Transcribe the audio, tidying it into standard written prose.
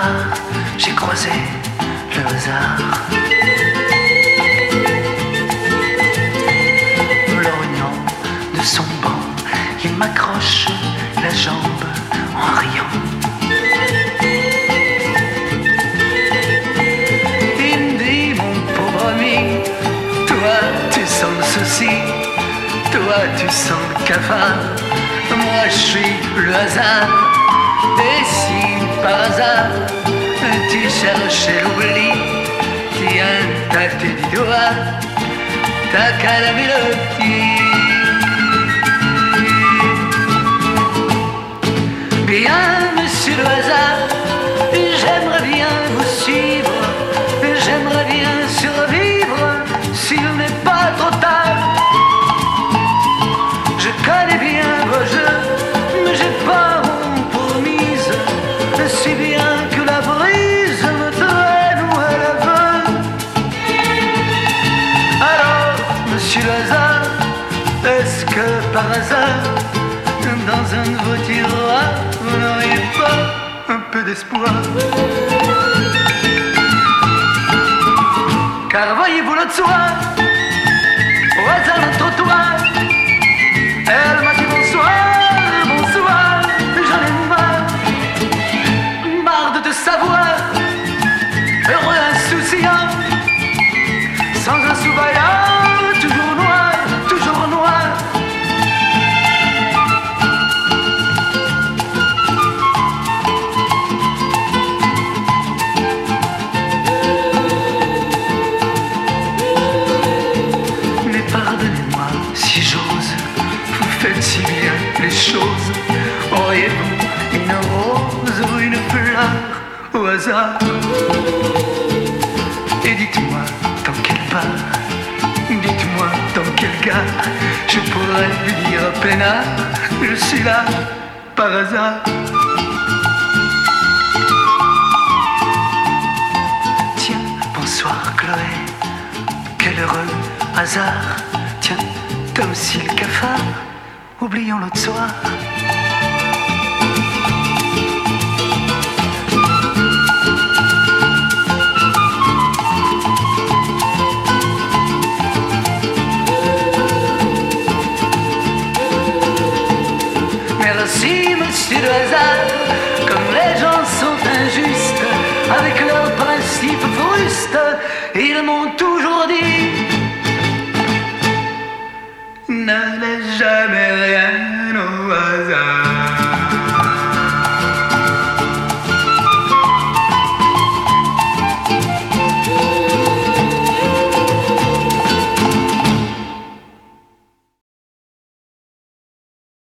soir, j'ai croisé le hasard. Me lorgnant de son banc, il m'accroche la jambe en riant. Il me dit, mon pauvre ami, toi tu sens le souci, toi tu sens le cafard, moi je suis le hasard. Et si par hasard tu cherchais l'oubli, tiens, t'as tes dix doigts, t'as qu'à la mélodie. Bien, monsieur le hasard, j'aimerais bien vous suivre, j'aimerais bien survivre s'il n'est pas trop tard. Je connais bien vos jeux, mais j'ai pas honte pour mise, si bien que la brise me traîne où elle veut. Alors, monsieur le hasard, est-ce que par hasard, dans un de vos tiroirs, vous n'auriez pas un peu d'espoir? Car voyez-vous l'autre soir, au hasard d'un trottoir, elle m'a dit bonsoir, bonsoir, j'en ai marre de te savoir, heureux insouciant, sans un sous-vaillant, toujours noir, toujours noir. Mais pardonnez-moi si j'ose, vous faites si bien les choses. Auriez-vous une rose ou une fleur au hasard? Et dites-moi dans quelle part, dites-moi dans quelle gare, je pourrais lui dire peinard, je suis là par hasard. Tiens, bonsoir Chloé, quel heureux hasard. Tiens, t'as aussi le cafard, oublions l'autre soir.